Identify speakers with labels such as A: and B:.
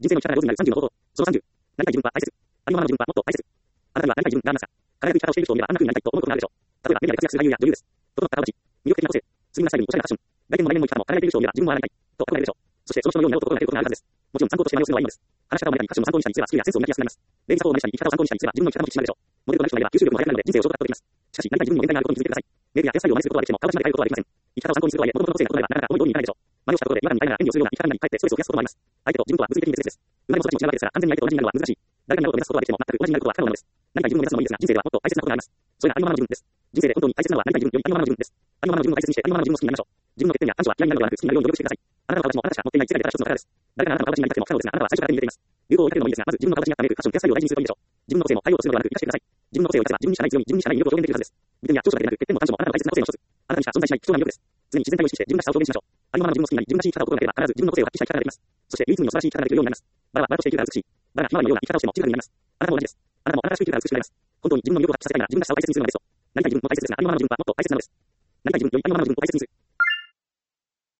A: 人生の力が上手になる30の方法。その30。なりたい自分は大切。ありのままの自分はもっと大切。あなたにはなりたい自分がありますか？輝く生き方をしている人を見ればあんな風になりたいと思うことがあるでしょう。例えば、メディアで活躍する俳優や女優です。整った顔立ち、魅力的な個性、スリムなスタイルにおしゃれなファッション。来年も来年も生き方も輝いている人を見れば自分もああなりたいと憧れるでしょう。そしてその人のようになろうと心がけることがあるはずです。もちろん参考として真似をするのはいいのです。話し方を真似たり、ファッションの参考にしたりすればスキルやセンスを磨きやすくなります。礼儀作法を真似したり、生き方を参考にしたりすれば自分の生き方も自信になるでしょう。モデルとなる人がいれば吸収力も速くなるので人生をショートカットできます。しかし、なりたい自分にも限界があることに気づいてください。メディアやヘアスタイルを真似することはできても、顔立ちまで変えることはできません。生き方を参考にするとはいえ、元々の個性が異なればなかなか思い通りにいかないでしょう。真似をしたことで違和感みたいな演技をするような生き方になり、かえってストレスを増やすこともあります。相手と自分とは物理的に別々です。生まれも育ちも違うわけですが、完全に相手と同じになるのは難しい。誰かになろうと目指すことはできても、全く同じになることは不可能なのです。なりたい自分を目指すのもいいですが、人生ではもっと大切なことがあります。それがありのままの自分です。人生で本当に大切なのはなりたい自分よりありのままの自分です。ありのままの自分を大切にして、ありのままの自分を好きになりましょう。自分の欠点や短所は嫌いになるのではなく、好きになるように努力してください。あなたの顔立ちもあなたしか持っていない世界でただ一つの宝です。誰があなたの顔立ちになりたくても不可能ですが、あなたは最初から手に入れています。流行を追いかけるのもいいですが、まず自分の顔立ちに合ったメイク、ファッション、ヘアスタイルを大事にするといいでしょう。自分の個性も変えようとするのではなく、生かしてください。自分の個性を生かせば、自分にしかない強み、自分にしかない魅力を表現できるはずです。利点や長所だけでなく、欠点も短所もあなたの大切な個性の一つ。あなたにしか存在しない貴重な魅力です。常に自然体を意識して自分らしさを表現しましょう。ありのままの自分を好きになり、自分らしい生き方を心がければ、必ず自分の個性を発揮した生き方ができます。そして唯一無二の素晴らしい生き方ができるようになります。バラはバラとして生きるから美しい。バラがひまわりのような生き方をしても静かになります。あなたも同じです。あなたもあなたらしく生きるから美しくなります。本当に自分の魅力を発揮させたいなら、自分らしさを大切にするのですと。なりたい自分も大切ですが、ありのままの自分はもっと大切なのです。なりたい自分よりありのままの自分を大切にする。